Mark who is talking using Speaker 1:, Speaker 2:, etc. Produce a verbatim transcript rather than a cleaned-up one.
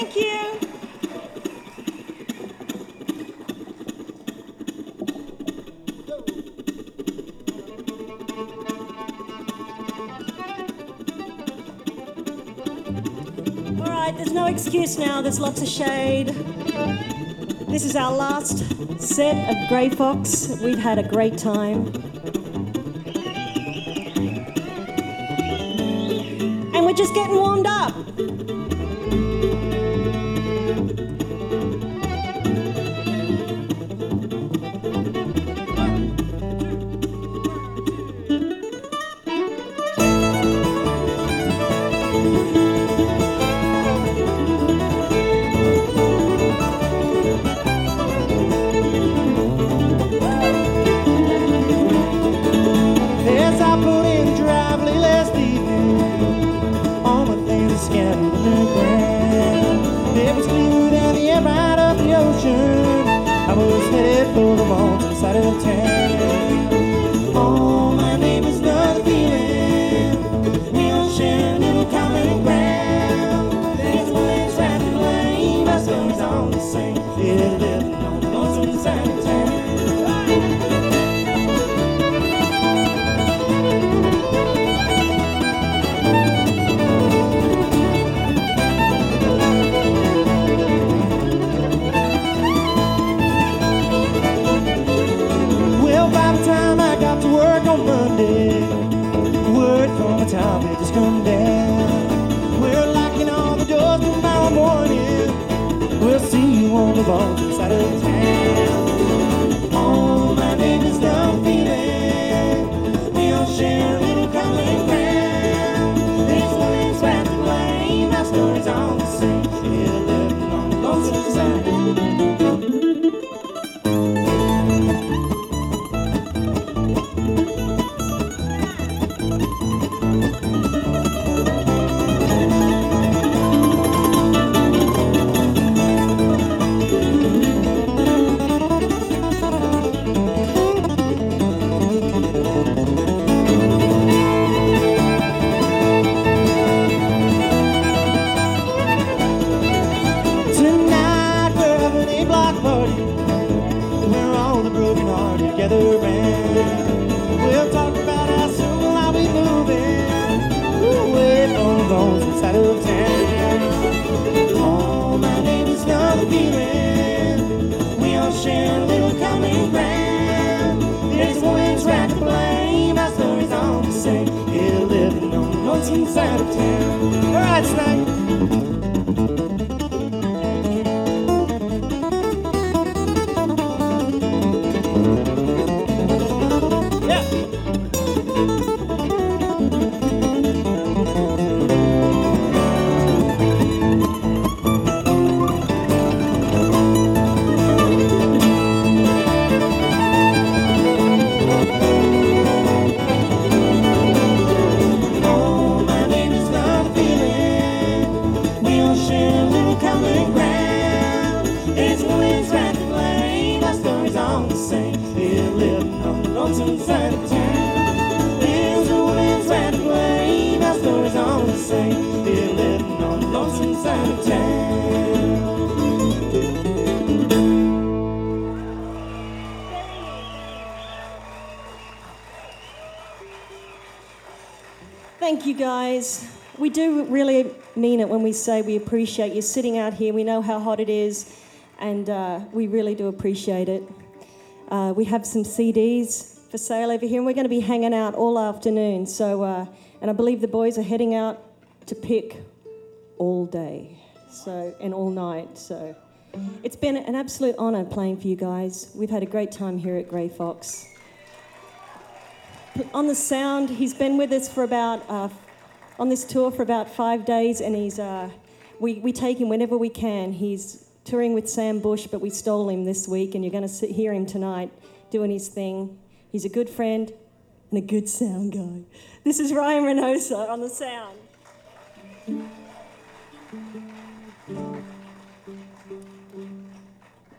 Speaker 1: Thank you. All right, there's no excuse now. There's lots of shade. This is our last set of Grey Fox. We've had a great time. And we're just getting warmed up.
Speaker 2: I was headed for the mountain side of town. Oh, my name is Another Feeling. We all share a little common ground. There's words wrapped in blame, our stories all the same. Yeah, living on the lonesome side of town. Time it just come down. We're locking all the doors tomorrow morning. We'll see you on the wrong side of town. Oh, my name is Another Feeling. We all share a little common ground. There's words wrapped in blame, our stories all the same. Yeah, living on the lonesome side. We'll talk about how soon I'll be moving away from the bones inside of town. Oh, my name is Another Feeling. We all share a little common ground. There's words right to blame, our stories all the same. Yeah, living on the lonesome side of town. All right, tonight. Side of town. There's a woman's right to blame, our stories all the same. They're living on the lonesome side of town.
Speaker 1: Thank you, guys. We do really mean it when we say we appreciate you sitting out here. We know how hot it is, and uh, we really do appreciate it. Uh, we have some C Ds for sale over here, and we're going to be hanging out all afternoon. So, uh, and I believe the boys are heading out to pick all day, so and all night. So, it's been an absolute honour playing for you guys. We've had a great time here at Grey Fox. On the sound, he's been with us for about uh, on this tour for about five days, and he's uh, we we take him whenever we can. He's touring with Sam Bush, but we stole him this week, and you're going to hear him tonight doing his thing. He's a good friend and a good sound guy. This is Ryan Reynoso on the sound.